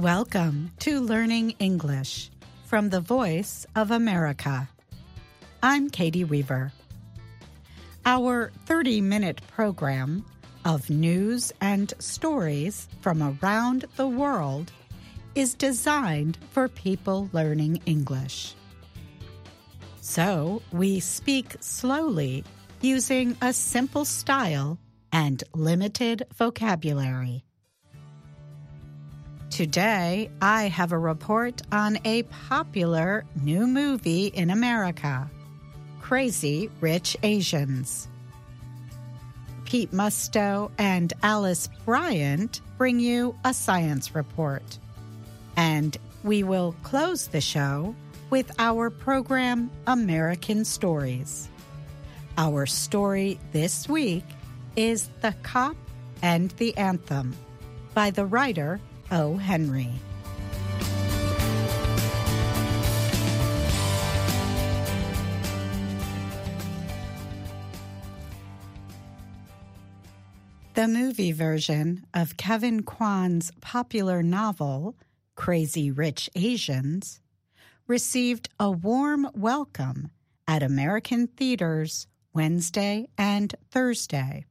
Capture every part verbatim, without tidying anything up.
Welcome to Learning English from the Voice of America. I'm Katie Weaver. Our thirty-minute program of news and stories from around the world is designed for people learning English. So we speak slowly using a simple style and limited vocabulary. Today, I have a report on a popular new movie in America, Crazy Rich Asians. Pete Musto and Alice Bryant bring you a science report. And we will close the show with our program, American Stories. Our story this week is The Cop and the Anthem by the writer O. Henry. The movie version of Kevin Kwan's popular novel, Crazy Rich Asians, received a warm welcome at American theaters Wednesday and Thursday.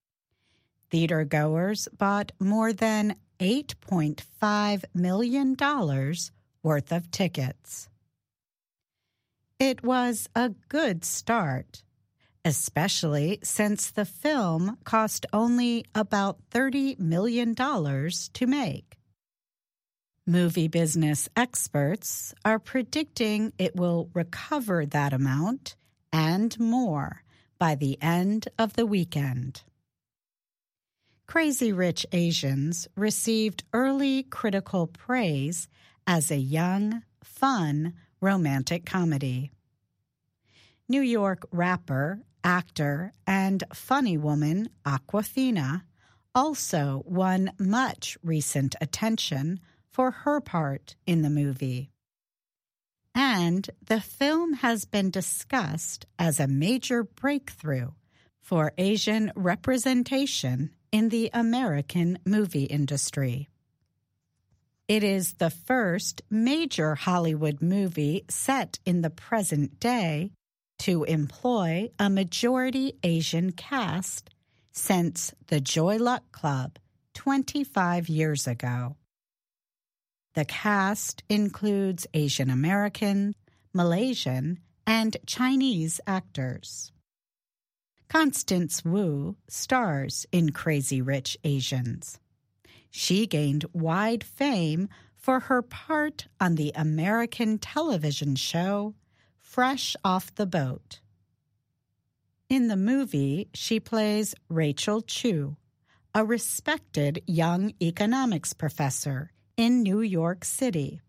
Theatergoers bought more than eight point five million dollars worth of tickets. It was a good start, especially since the film cost only about thirty million dollars to make. Movie business experts are predicting it will recover that amount and more by the end of the weekend. Crazy Rich Asians received early critical praise as a young, fun, romantic comedy. New York rapper, actor, and funny woman Awkwafina also won much recent attention for her part in the movie. And the film has been discussed as a major breakthrough for Asian representation in the American movie industry. It is the first major Hollywood movie set in the present day to employ a majority Asian cast since The Joy Luck Club twenty-five years ago. The cast includes Asian American, Malaysian, and Chinese actors. Constance Wu stars in Crazy Rich Asians. She gained wide fame for her part on the American television show Fresh Off the Boat. In the movie, she plays Rachel Chu, a respected young economics professor in New York City.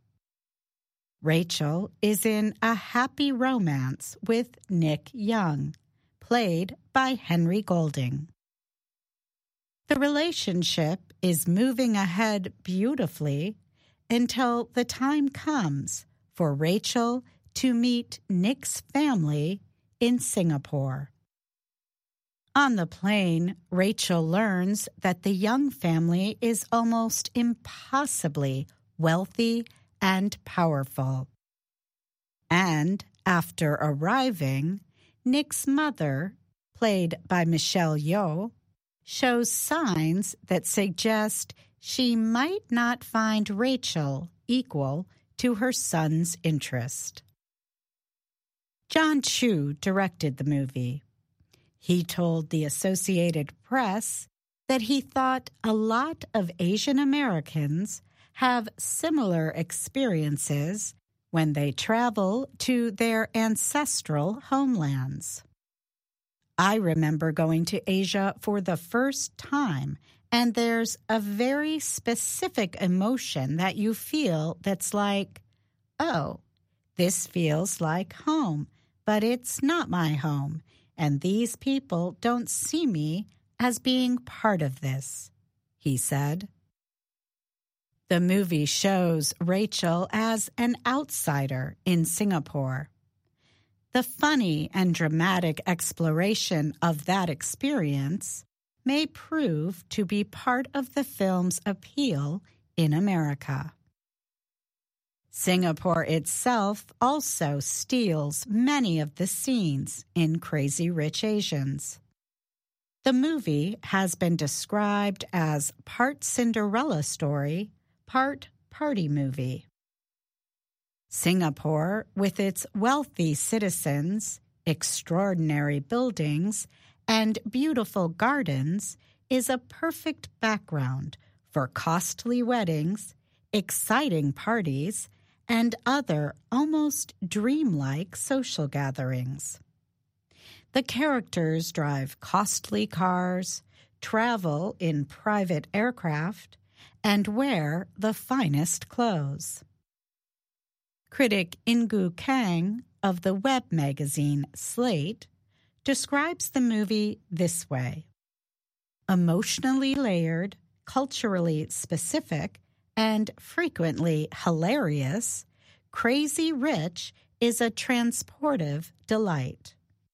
Rachel is in a happy romance with Nick Young, played by Henry Golding. The relationship is moving ahead beautifully until the time comes for Rachel to meet Nick's family in Singapore. On the plane, Rachel learns that the Young family is almost impossibly wealthy and powerful. And after arriving, Nick's mother, played by Michelle Yeoh, shows signs that suggest she might not find Rachel equal to her son's interest. John Chu directed the movie. He told the Associated Press that he thought a lot of Asian Americans have similar experiences when they travel to their ancestral homelands. I remember going to Asia for the first time, and there's a very specific emotion that you feel that's like, oh, this feels like home, but it's not my home, and these people don't see me as being part of this, he said. The movie shows Rachel as an outsider in Singapore. The funny and dramatic exploration of that experience may prove to be part of the film's appeal in America. Singapore itself also steals many of the scenes in Crazy Rich Asians. The movie has been described as part Cinderella story, part party movie. Singapore, with its wealthy citizens, extraordinary buildings, and beautiful gardens, is a perfect background for costly weddings, exciting parties, and other almost dreamlike social gatherings. The characters drive costly cars, travel in private aircraft, and wear the finest clothes. Critic Ingu Kang of the web magazine Slate describes the movie this way: emotionally layered, culturally specific, and frequently hilarious, Crazy Rich is a transportive delight.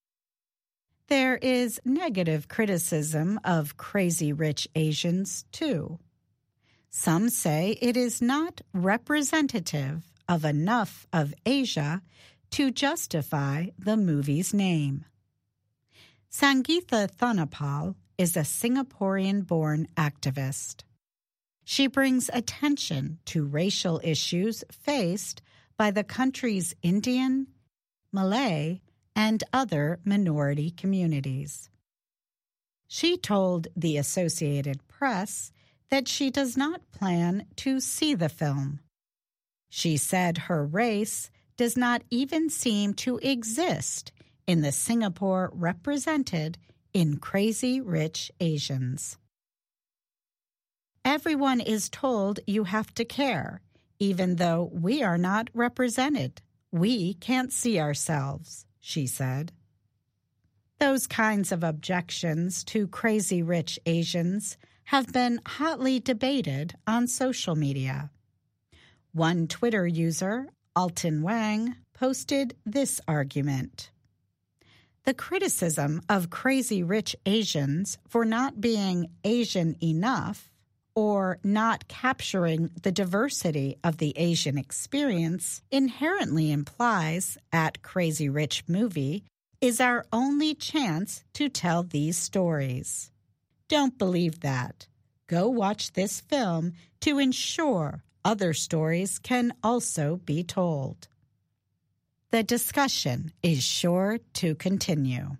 There is negative criticism of Crazy Rich Asians, too. Some say it is not representative of enough of Asia to justify the movie's name. Sangeetha Thonapal is a Singaporean-born activist. She brings attention to racial issues faced by the country's Indian, Malay, and other minority communities. She told the Associated Press that she does not plan to see the film. She said her race does not even seem to exist in the Singapore represented in Crazy Rich Asians. Everyone is told you have to care, even though we are not represented. We can't see ourselves, she said. Those kinds of objections to Crazy Rich Asians have been hotly debated on social media. One Twitter user, Alton Wang, posted this argument: the criticism of Crazy Rich Asians for not being Asian enough or not capturing the diversity of the Asian experience inherently implies, at Crazy Rich Movie, is our only chance to tell these stories. Don't believe that. Go watch this film to ensure other stories can also be told. The discussion is sure to continue.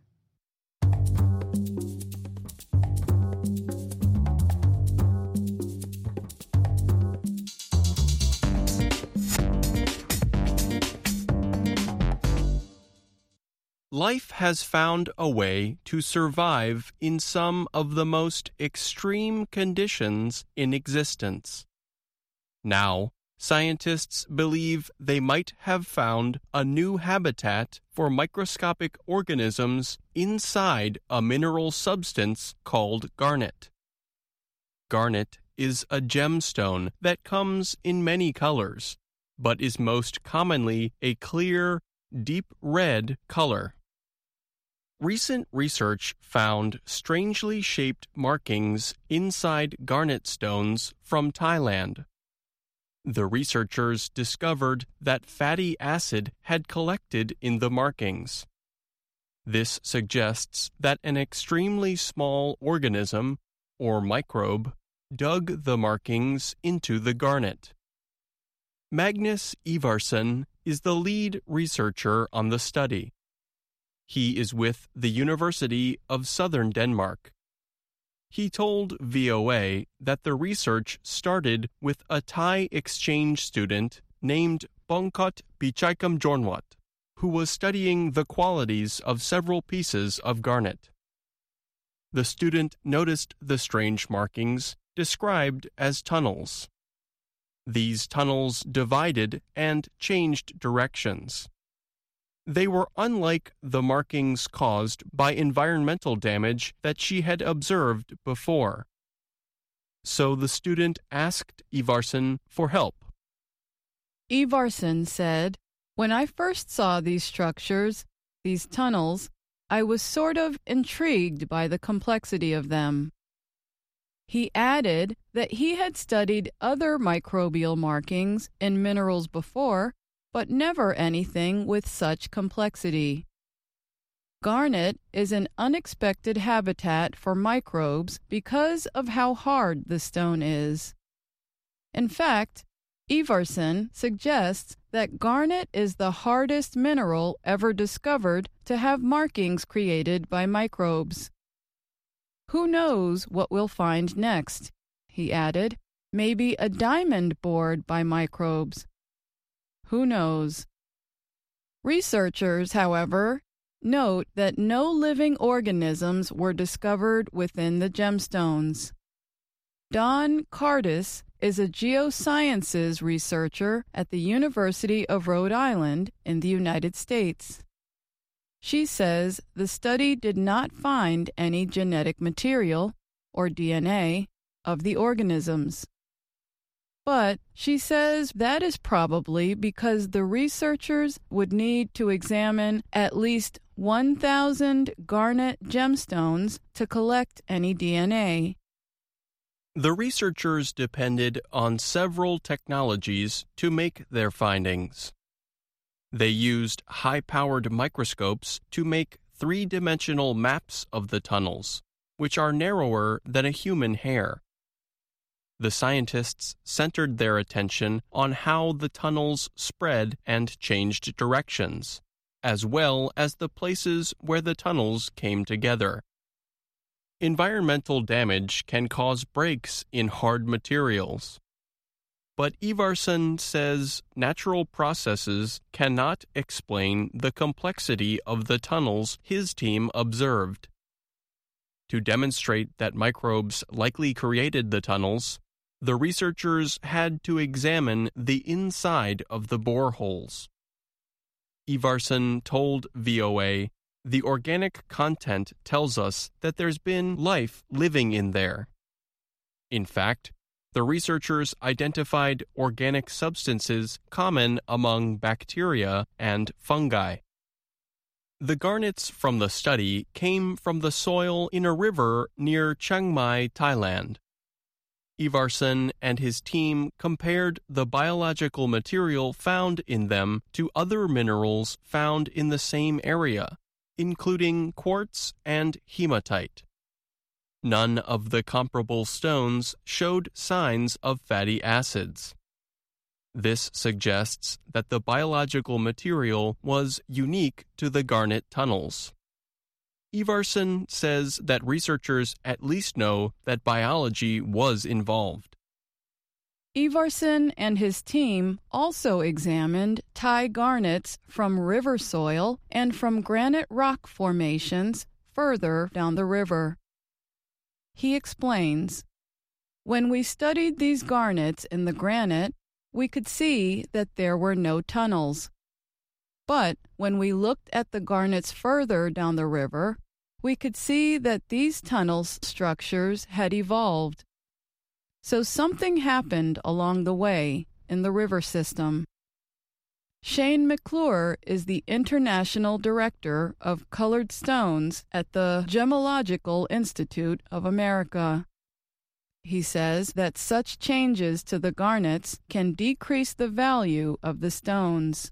Life has found a way to survive in some of the most extreme conditions in existence. Now, scientists believe they might have found a new habitat for microscopic organisms inside a mineral substance called garnet. Garnet is a gemstone that comes in many colors, but is most commonly a clear, deep red color. Recent research found strangely shaped markings inside garnet stones from Thailand. The researchers discovered that fatty acid had collected in the markings. This suggests that an extremely small organism, or microbe, dug the markings into the garnet. Magnus Ivarsson is the lead researcher on the study. He is with the University of Southern Denmark. He told V O A that the research started with a Thai exchange student named Bongkot Pichaikam Jornwat, who was studying the qualities of several pieces of garnet. The student noticed the strange markings described as tunnels. These tunnels divided and changed directions. They were unlike the markings caused by environmental damage that she had observed before. So the student asked Ivarsson for help. Ivarsson said, "When I first saw these structures, these tunnels, I was sort of intrigued by the complexity of them. He added that he had studied other microbial markings in minerals before, but never anything with such complexity. Garnet is an unexpected habitat for microbes because of how hard the stone is. In fact, Ivarson suggests that garnet is the hardest mineral ever discovered to have markings created by microbes. Who knows what we'll find next, he added. Maybe a diamond bored by microbes. Who knows? Researchers, however, note that no living organisms were discovered within the gemstones. Dawn Cardis is a geosciences researcher at the University of Rhode Island in the United States. She says the study did not find any genetic material, or D N A, of the organisms. But she says that is probably because the researchers would need to examine at least one thousand garnet gemstones to collect any D N A. The researchers depended on several technologies to make their findings. They used high-powered microscopes to make three-dimensional maps of the tunnels, which are narrower than a human hair. The scientists centered their attention on how the tunnels spread and changed directions, as well as the places where the tunnels came together. Environmental damage can cause breaks in hard materials. But Ivarson says natural processes cannot explain the complexity of the tunnels his team observed. To demonstrate that microbes likely created the tunnels, the researchers had to examine the inside of the boreholes. Ivarson told V O A, "The organic content tells us that there's been life living in there." In fact, the researchers identified organic substances common among bacteria and fungi. The garnets from the study came from the soil in a river near Chiang Mai, Thailand. Ivarson and his team compared the biological material found in them to other minerals found in the same area, including quartz and hematite. None of the comparable stones showed signs of fatty acids. This suggests that the biological material was unique to the garnet tunnels. Ivarson says that researchers at least know that biology was involved. Ivarson and his team also examined Thai garnets from river soil and from granite rock formations further down the river. He explains, "When we studied these garnets in the granite, we could see that there were no tunnels. But when we looked at the garnets further down the river, we could see that these tunnel structures had evolved. So something happened along the way in the river system." Shane McClure is the International Director of Colored Stones at the Gemological Institute of America. He says that such changes to the garnets can decrease the value of the stones.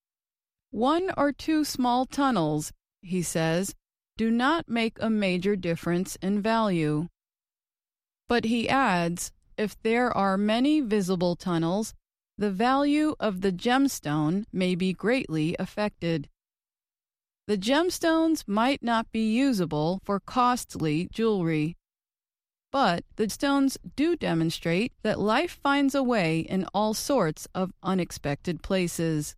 One or two small tunnels, he says, do not make a major difference in value. But he adds, if there are many visible tunnels, the value of the gemstone may be greatly affected. The gemstones might not be usable for costly jewelry, but the stones do demonstrate that life finds a way in all sorts of unexpected places.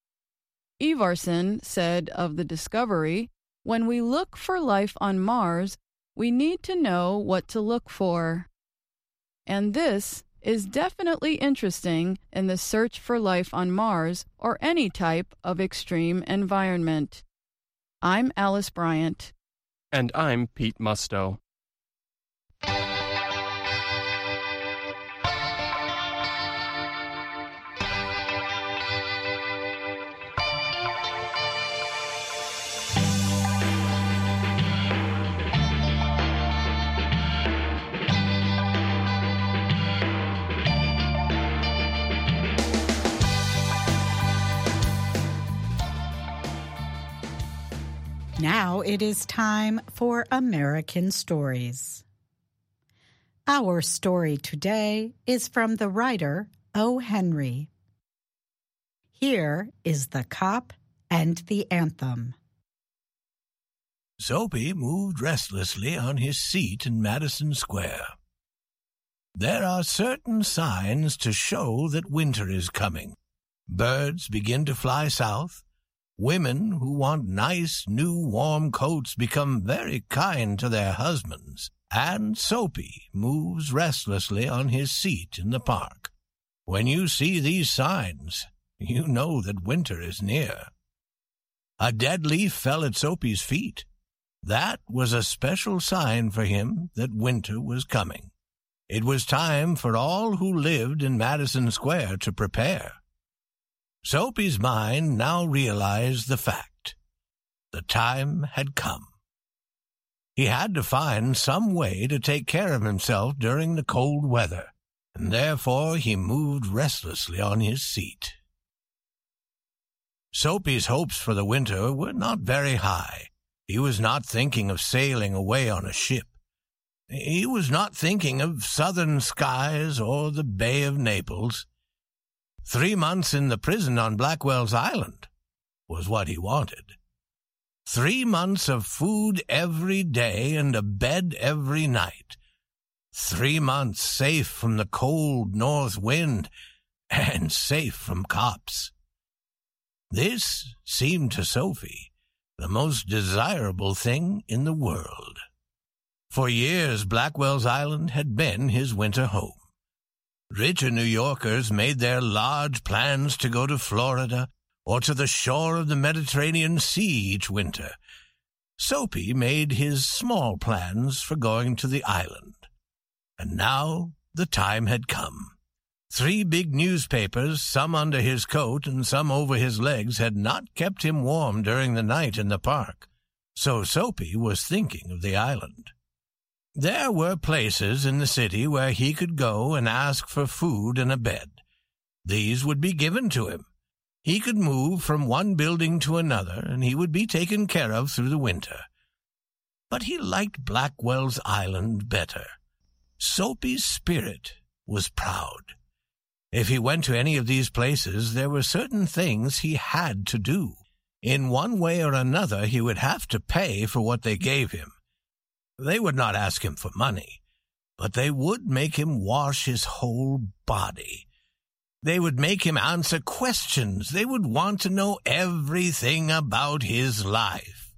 Ivarson said of the discovery, "When we look for life on Mars, we need to know what to look for." And this is definitely interesting in the search for life on Mars or any type of extreme environment. I'm Alice Bryant. And I'm Pete Musto. Now it is time for American Stories. Our story today is from the writer O. Henry. Here is The Cop and the Anthem. Soapy moved restlessly on his seat in Madison Square. There are certain signs to show that winter is coming. Birds begin to fly south. Women who want nice, new, warm coats become very kind to their husbands. And Soapy moves restlessly on his seat in the park. When you see these signs, you know that winter is near. A dead leaf fell at Soapy's feet. That was a special sign for him that winter was coming. It was time for all who lived in Madison Square to prepare. Soapy's mind now realized the fact. The time had come. He had to find some way to take care of himself during the cold weather, and therefore he moved restlessly on his seat. Soapy's hopes for the winter were not very high. He was not thinking of sailing away on a ship. He was not thinking of southern skies or the Bay of Naples. Three months in the prison on Blackwell's Island was what he wanted. Three months of food every day and a bed every night. Three months safe from the cold north wind and safe from cops. This seemed to Soapy the most desirable thing in the world. For years, Blackwell's Island had been his winter home. Richer New Yorkers made their large plans to go to Florida or to the shore of the Mediterranean Sea each winter. Soapy made his small plans for going to the island. And now the time had come. Three big newspapers, some under his coat and some over his legs, had not kept him warm during the night in the park. So Soapy was thinking of the island. There were places in the city where he could go and ask for food and a bed. These would be given to him. He could move from one building to another, and he would be taken care of through the winter. But he liked Blackwell's Island better. Soapy's spirit was proud. If he went to any of these places, there were certain things he had to do. In one way or another, he would have to pay for what they gave him. They would not ask him for money, but they would make him wash his whole body. They would make him answer questions. They would want to know everything about his life.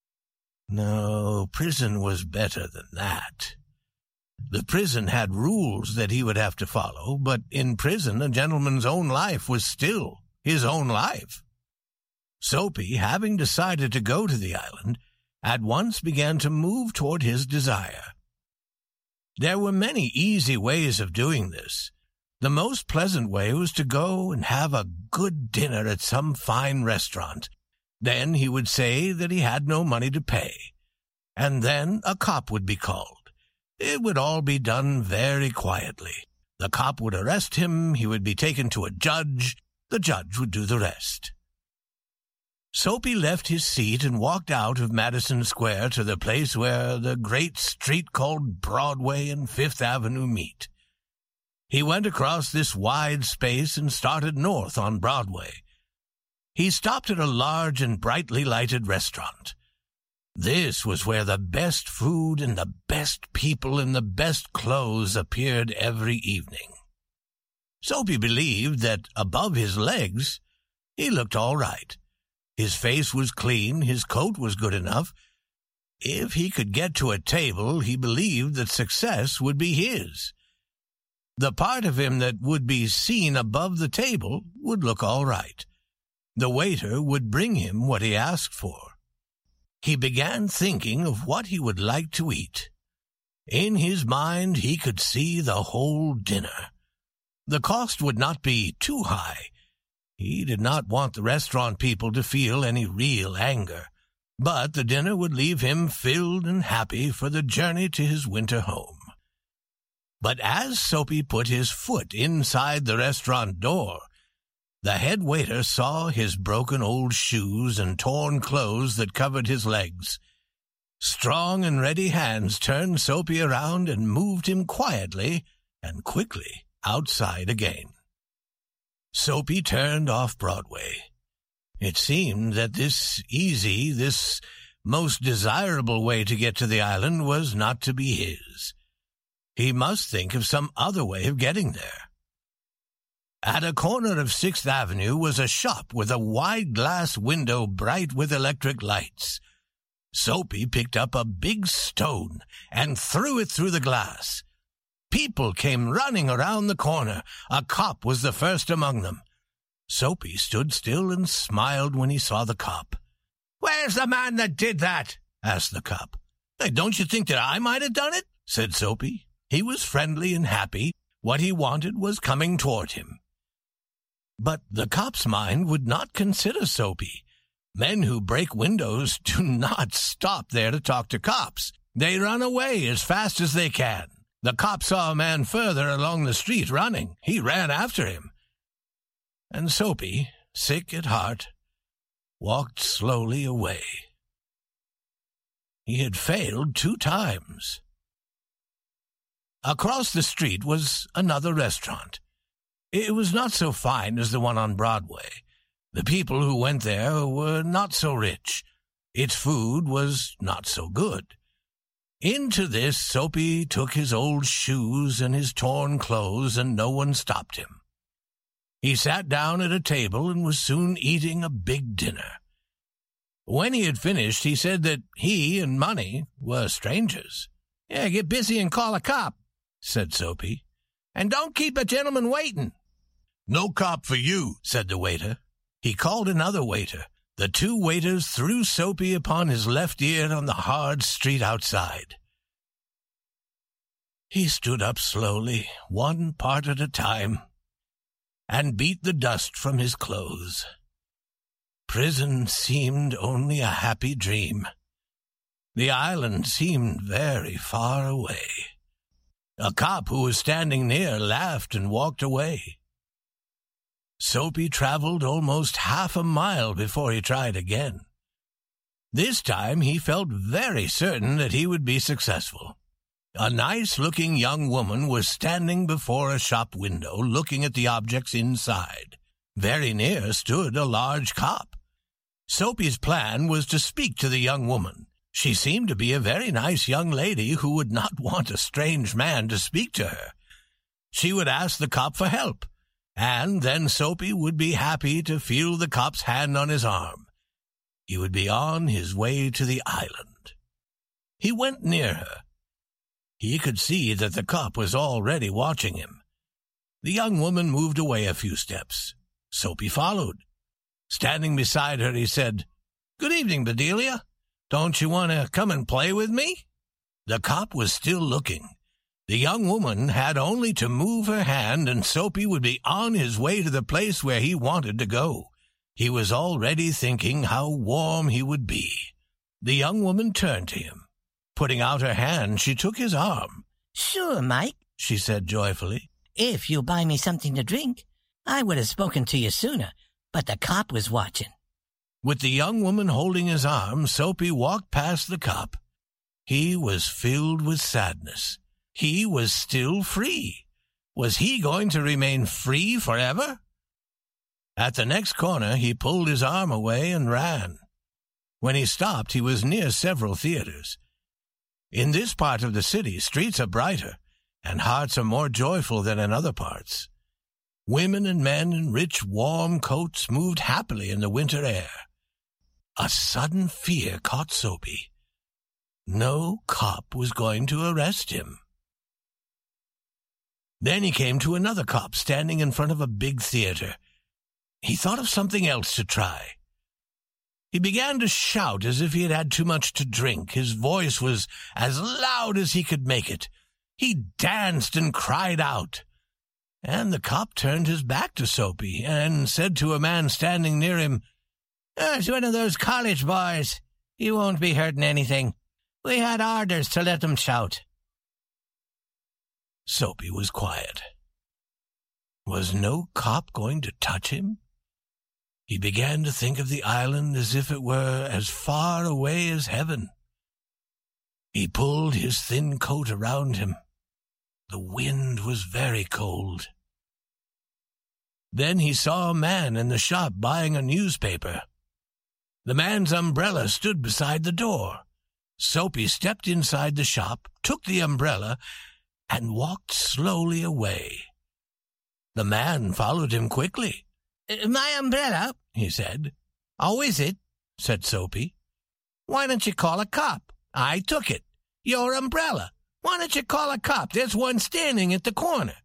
No, prison was better than that. The prison had rules that he would have to follow, but in prison a gentleman's own life was still his own life. Soapy, having decided to go to the island, at once began to move toward his desire. There were many easy ways of doing this. The most pleasant way was to go and have a good dinner at some fine restaurant. Then he would say that he had no money to pay. And then a cop would be called. It would all be done very quietly. The cop would arrest him, he would be taken to a judge, the judge would do the rest. Soapy left his seat and walked out of Madison Square to the place where the great street called Broadway and Fifth Avenue meet. He went across this wide space and started north on Broadway. He stopped at a large and brightly lighted restaurant. This was where the best food and the best people and the best clothes appeared every evening. Soapy believed that above his legs he looked all right. His face was clean, his coat was good enough. If he could get to a table, he believed that success would be his. The part of him that would be seen above the table would look all right. The waiter would bring him what he asked for. He began thinking of what he would like to eat. In his mind he could see the whole dinner. The cost would not be too high. He did not want the restaurant people to feel any real anger, but the dinner would leave him filled and happy for the journey to his winter home. But as Soapy put his foot inside the restaurant door, The head waiter saw his broken old shoes and torn clothes that covered his legs. Strong and ready hands turned Soapy around and moved him quietly and quickly outside again. Soapy turned off Broadway. It seemed that this easy, this most desirable way to get to the island was not to be his. He must think of some other way of getting there. At a corner of Sixth Avenue was a shop with a wide glass window bright with electric lights. Soapy picked up a big stone and threw it through the glass. People came running around the corner. A cop was the first among them. Soapy stood still and smiled when he saw the cop. "Where's the man that did that?" asked the cop. "Hey, don't you think that I might have done it?" said Soapy. He was friendly and happy. What he wanted was coming toward him. But the cop's mind would not consider Soapy. Men who break windows do not stop there to talk to cops. They run away as fast as they can. The cop saw a man further along the street running. He ran after him. And Soapy, sick at heart, walked slowly away. He had failed two times. Across the street was another restaurant. It was not so fine as the one on Broadway. The people who went there were not so rich. Its food was not so good. Into this Soapy took his old shoes and his torn clothes, and no one stopped him. He sat down at a table and was soon eating a big dinner. When he had finished, he said that he and money were strangers. "Yeah, get busy and call a cop," said Soapy. "And don't keep a gentleman waiting." "No cop for you," said the waiter. He called another waiter. The two waiters threw Soapy upon his left ear on the hard street outside. He stood up slowly, one part at a time, and beat the dust from his clothes. Prison seemed only a happy dream. The island seemed very far away. A cop who was standing near laughed and walked away. Soapy traveled almost half a mile before he tried again. This time he felt very certain that he would be successful. A nice-looking young woman was standing before a shop window looking at the objects inside. Very near stood a large cop. Soapy's plan was to speak to the young woman. She seemed to be a very nice young lady who would not want a strange man to speak to her. She would ask the cop for help, and then Soapy would be happy to feel the cop's hand on his arm. He would be on his way to the island. He went near her. He could see that the cop was already watching him. The young woman moved away a few steps. Soapy followed. Standing beside her, he said, "Good evening, Bedelia. Don't you want to come and play with me?" The cop was still looking. The young woman had only to move her hand, and Soapy would be on his way to the place where he wanted to go. He was already thinking how warm he would be. The young woman turned to him. Putting out her hand, she took his arm. "Sure, Mike," she said joyfully. "If you'll buy me something to drink. I would have spoken to you sooner, but the cop was watching." With the young woman holding his arm, Soapy walked past the cop. He was filled with sadness. He was still free. Was he going to remain free forever? At the next corner, he pulled his arm away and ran. When he stopped, he was near several theaters. In this part of the city, streets are brighter, and hearts are more joyful than in other parts. Women and men in rich, warm coats moved happily in the winter air. A sudden fear caught Soapy. No cop was going to arrest him. Then he came to another cop standing in front of a big theater. He thought of something else to try. He began to shout as if he had had too much to drink. His voice was as loud as he could make it. He danced and cried out. And the cop turned his back to Soapy and said to a man standing near him, "Oh, it's one of those college boys. You won't be hurting anything. We had orders to let them shout." Soapy was quiet. Was no cop going to touch him? He began to think of the island as if it were as far away as heaven. He pulled his thin coat around him. The wind was very cold. Then he saw a man in the shop buying a newspaper. The man's umbrella stood beside the door. Soapy stepped inside the shop, took the umbrella, and walked slowly away. The man followed him quickly. "My umbrella," he said. "Oh, is it?" said Soapy. "Why don't you call a cop? I took it. Your umbrella. Why don't you call a cop? There's one standing at the corner."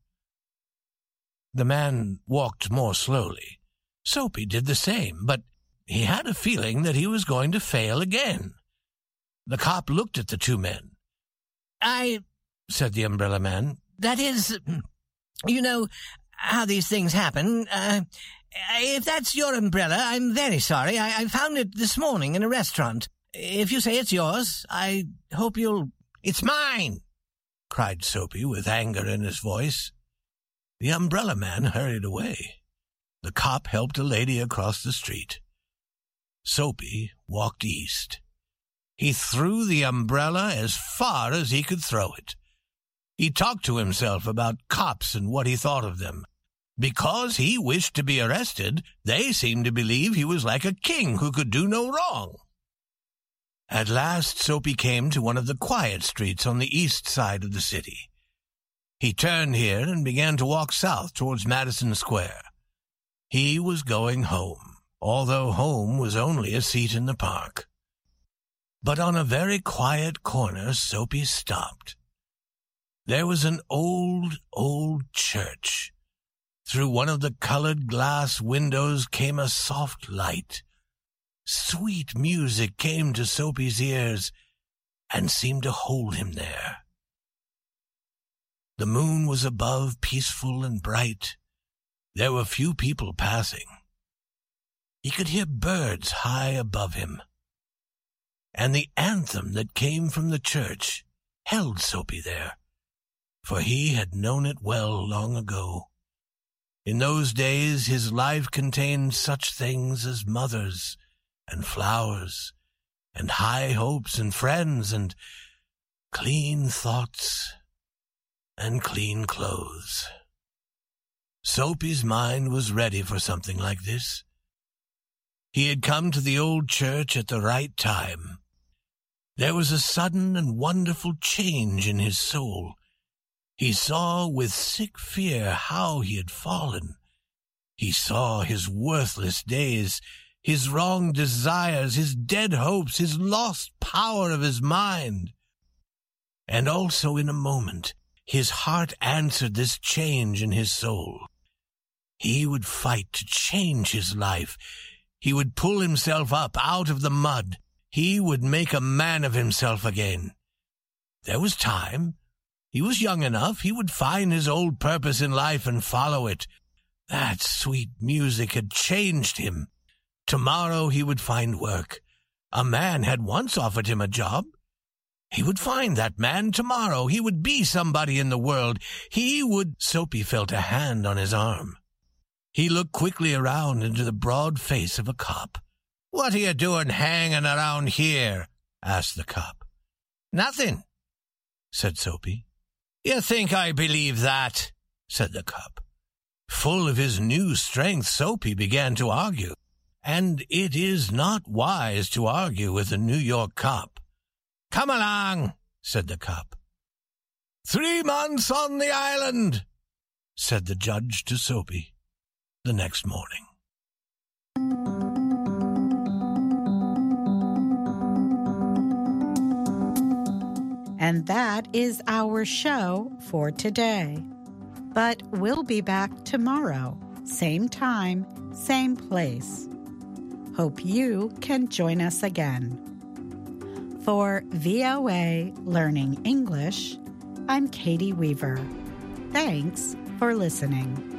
The man walked more slowly. Soapy did the same, but he had a feeling that he was going to fail again. The cop looked at the two men. "I," said the umbrella man, "that is, you know how these things happen. Uh, if that's your umbrella, I'm very sorry. I, I found it this morning in a restaurant. If you say it's yours, I hope you'll—" "It's mine!" cried Soapy with anger in his voice. The umbrella man hurried away. The cop helped a lady across the street. Soapy walked east. He threw the umbrella as far as he could throw it. He talked to himself about cops and what he thought of them. Because he wished to be arrested, they seemed to believe he was like a king who could do no wrong. At last, Soapy came to one of the quiet streets on the east side of the city. He turned here and began to walk south towards Madison Square. He was going home, although home was only a seat in the park. But on a very quiet corner, Soapy stopped. There was an old, old church. Through one of the colored glass windows came a soft light. Sweet music came to Soapy's ears and seemed to hold him there. The moon was above, peaceful and bright. There were few people passing. He could hear birds high above him. And the anthem that came from the church held Soapy there, for he had known it well long ago. In those days his life contained such things as mothers and flowers and high hopes and friends and clean thoughts and clean clothes. Soapy's mind was ready for something like this. He had come to the old church at the right time. There was a sudden and wonderful change in his soul. He saw with sick fear how he had fallen. He saw his worthless days, his wrong desires, his dead hopes, his lost power of his mind. And also in a moment, his heart answered this change in his soul. He would fight to change his life. He would pull himself up out of the mud. He would make a man of himself again. There was time. He was young enough. He would find his old purpose in life and follow it. That sweet music had changed him. Tomorrow he would find work. A man had once offered him a job. He would find that man tomorrow. He would be somebody in the world. He would... Soapy felt a hand on his arm. He looked quickly around into the broad face of a cop. "What are you doing hanging around here?" asked the cop. "Nothing," said Soapy. "You think I believe that?" said the cop. Full of his new strength, Soapy began to argue. And it is not wise to argue with a New York cop. "Come along," said the cop. "Three months on the island," said the judge to Soapy the next morning. And that is our show for today. But we'll be back tomorrow, same time, same place. Hope you can join us again. For V O A Learning English, I'm Katie Weaver. Thanks for listening.